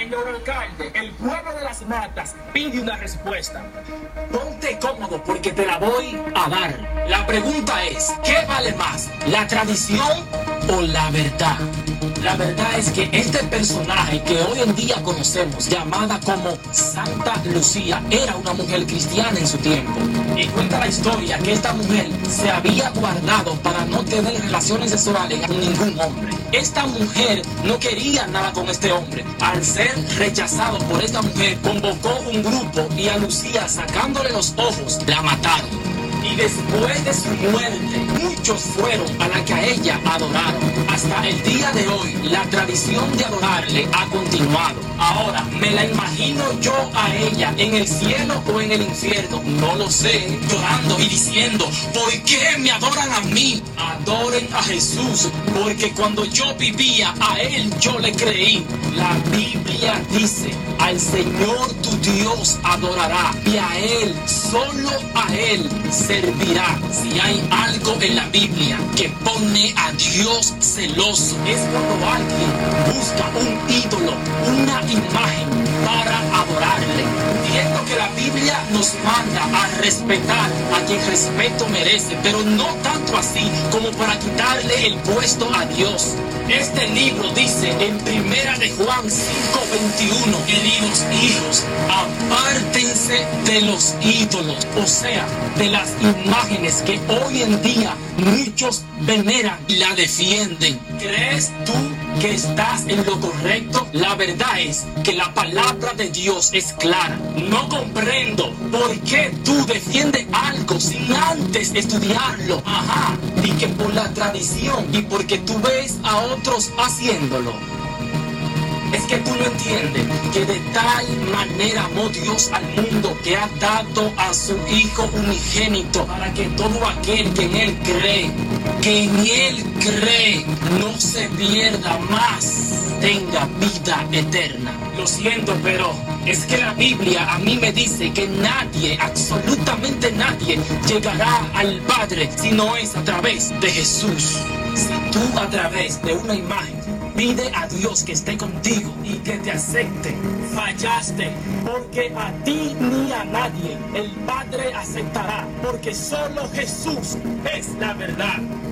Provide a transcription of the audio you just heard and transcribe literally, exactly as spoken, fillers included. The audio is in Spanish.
señor alcalde, el pueblo de Las Matas pide una respuesta. Ponte cómodo porque te la voy a dar. La pregunta es, ¿qué vale más, la tradición o la verdad? La verdad es que este personaje que hoy en día conocemos, llamada como Santa Lucía, era una mujer cristiana en su tiempo. Y cuenta la historia que esta mujer se había guardado para no tener relaciones sexuales con ningún hombre. Esta mujer no quería nada con este hombre. Al ser rechazado por esta mujer, convocó un grupo y a Lucía, sacándole los ojos, la mataron. Y después de su muerte, muchos fueron a la que a ella adoraron. Hasta el día de hoy, la tradición de adorarle ha continuado. Ahora, me la imagino yo a ella en el cielo o en el infierno, no lo sé, llorando y diciendo, ¿por qué me adoran a mí? Adoren a Jesús, porque cuando yo vivía, a Él yo le creí. La Biblia dice, al Señor tu Dios adorará, y a Él, solo a Él, servirá. Si hay algo en la Biblia que pone a Dios celoso, es cuando alguien busca un ídolo, una imagen para adorarle. Entiendo que la Biblia nos manda a respetar a quien respeto merece, pero no tanto así como para quitarle el puesto a Dios. Este libro dice en Primera de Juan cinco veintiuno, queridos hijos, apártense de los ídolos, o sea, de las imágenes que hoy en día muchos veneran y la defienden. ¿Crees tú que estás en lo correcto? La verdad es que la palabra de Dios es clara. No comprendo por qué tú defiendes algo sin antes estudiarlo. Ajá, y que por la tradición y porque tú ves a otros haciéndolo. Es que tú no entiendes que de tal manera amó Dios al mundo que ha dado a su Hijo unigénito para que todo aquel que en Él cree, que en Él cree, no se pierda más, tenga vida eterna. Lo siento, pero es que la Biblia a mí me dice que nadie, absolutamente nadie, llegará al Padre si no es a través de Jesús. Si tú a través de una imagen pide a Dios que esté contigo y que te acepte, fallaste, porque a ti ni a nadie el Padre aceptará, porque solo Jesús es la verdad.